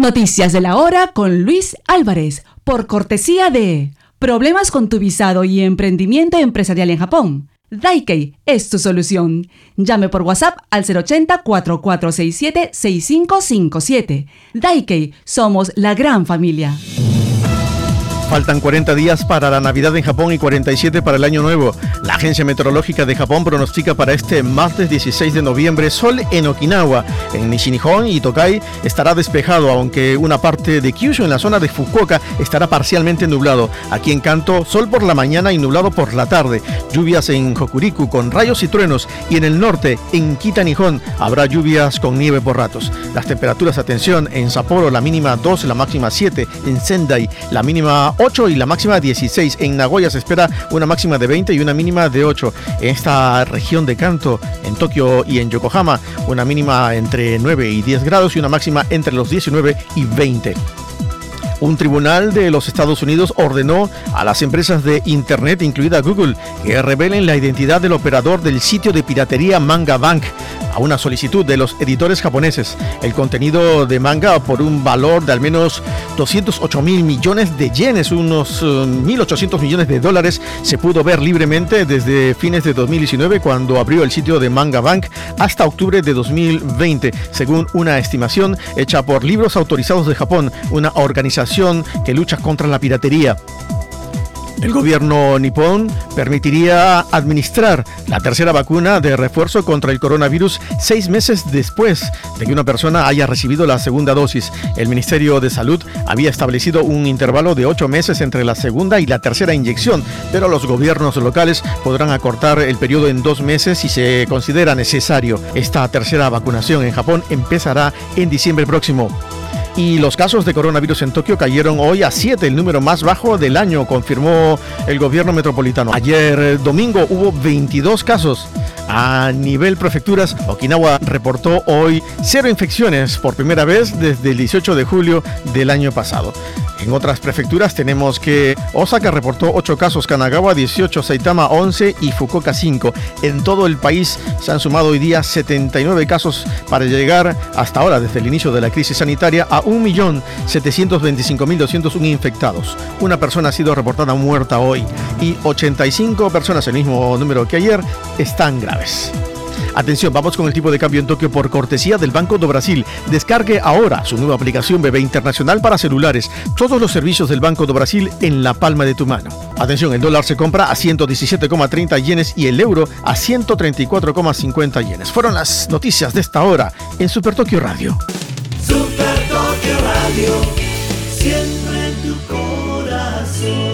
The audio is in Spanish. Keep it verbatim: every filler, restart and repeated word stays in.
Noticias de la hora con Luis Álvarez, por cortesía de Problemas con tu visado y emprendimiento empresarial en Japón. Daikei es tu solución. Llame por WhatsApp al cero ochenta, cuatro cuatro seis siete, seis cinco cinco siete. Daikei, somos la gran familia. Faltan cuarenta días para la Navidad en Japón y cuarenta y siete para el Año Nuevo. La Agencia Meteorológica de Japón pronostica para este martes dieciséis de noviembre sol en Okinawa. En Nishinihon y Tokai estará despejado, aunque una parte de Kyushu en la zona de Fukuoka estará parcialmente nublado. Aquí en Kanto, sol por la mañana y nublado por la tarde. Lluvias en Hokuriku con rayos y truenos, y en el norte, en Kita-Nihon, habrá lluvias con nieve por ratos. Las temperaturas, atención, en Sapporo la mínima dos, la máxima siete, en Sendai la mínima ocho y la máxima dieciséis. En Nagoya se espera una máxima de veinte y una mínima de ocho. En esta región de Kanto, en Tokio y en Yokohama, una mínima entre nueve y diez grados y una máxima entre los diecinueve y veinte. Un tribunal de los Estados Unidos ordenó a las empresas de Internet, incluida Google, que revelen la identidad del operador del sitio de piratería Manga Bank, a una solicitud de los editores japoneses. El contenido de manga, por un valor de al menos doscientos ocho mil millones de yenes, unos uh, mil ochocientos millones de dólares, se pudo ver libremente desde fines de dos mil diecinueve, cuando abrió el sitio de Manga Bank, hasta octubre de dos mil veinte, según una estimación hecha por Libros Autorizados de Japón, una organización que lucha contra la piratería. El gobierno nipón permitiría administrar la tercera vacuna de refuerzo contra el coronavirus seis meses después de que una persona haya recibido la segunda dosis. El Ministerio de Salud había establecido un intervalo de ocho meses entre la segunda y la tercera inyección, pero los gobiernos locales podrán acortar el periodo en dos meses si se considera necesario. Esta tercera vacunación en Japón empezará en diciembre próximo. Y los casos de coronavirus en Tokio cayeron hoy a siete, el número más bajo del año, confirmó el gobierno metropolitano. Ayer domingo hubo veintidós casos. A nivel prefecturas, Okinawa reportó hoy cero infecciones por primera vez desde el dieciocho de julio del año pasado. En otras prefecturas tenemos que Osaka reportó ocho casos, Kanagawa dieciocho, Saitama once y Fukuoka cinco. En todo el país se han sumado hoy día setenta y nueve casos para llegar hasta ahora, desde el inicio de la crisis sanitaria, a un millón setecientos veinticinco mil doscientos uno infectados. Una persona ha sido reportada muerta hoy y ochenta y cinco personas, el mismo número que ayer, están graves. Atención, vamos con el tipo de cambio en Tokio por cortesía del Banco do Brasil. Descargue ahora su nueva aplicación B B Internacional para celulares. Todos los servicios del Banco do Brasil en la palma de tu mano. Atención, el dólar se compra a ciento diecisiete coma treinta yenes y el euro a ciento treinta y cuatro coma cincuenta yenes. Fueron las noticias de esta hora en Super Tokio Radio. Super Tokio Radio, siempre en tu corazón.